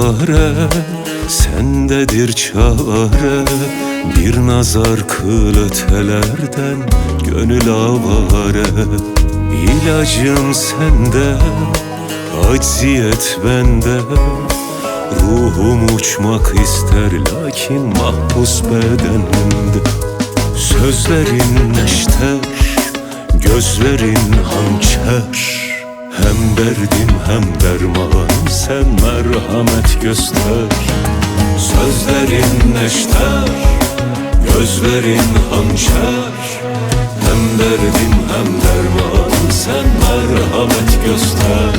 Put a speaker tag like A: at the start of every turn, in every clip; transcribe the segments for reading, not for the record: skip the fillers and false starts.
A: çare, sendedir çare. Bir nazar kıl ötelerden gönül avare. İlacım sende, acziyet bende. Ruhum uçmak ister lakin mahpus bedenimde. Sözlerin neşter, gözlerin hançer. Hem derdim hem dermanım, sen merhamet göster. Sözlerin neşter, gözlerin hançer. Hem derdim hem dermanım, sen merhamet göster.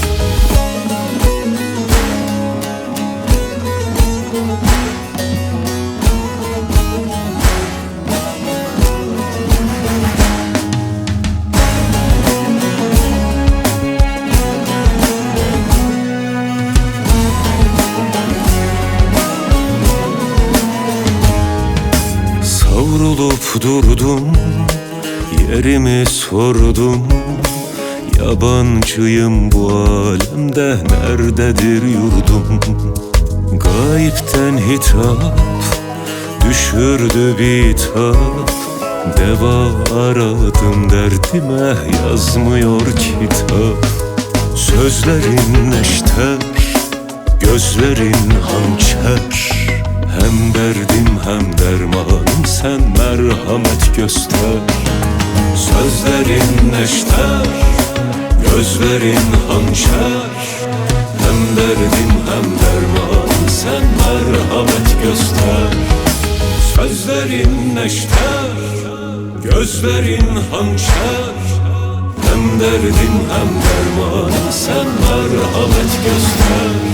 A: Savrulup durdum, yerimi sordum. Yabancıyım bu alemde, nerededir yurdum? Gayipten hitap, düşürdü bitap. Deva aradım derdime, yazmıyor kitap. Sözlerin neşter, gözlerin hançer. Hem derdim hem dermanım, sen merhamet göster. Sözlerin neşter, gözlerin hançer. Hem derdim hem dermanım, sen merhamet göster. Sözlerin neşter, gözlerin hançer. Hem derdim hem dermanım, sen merhamet göster.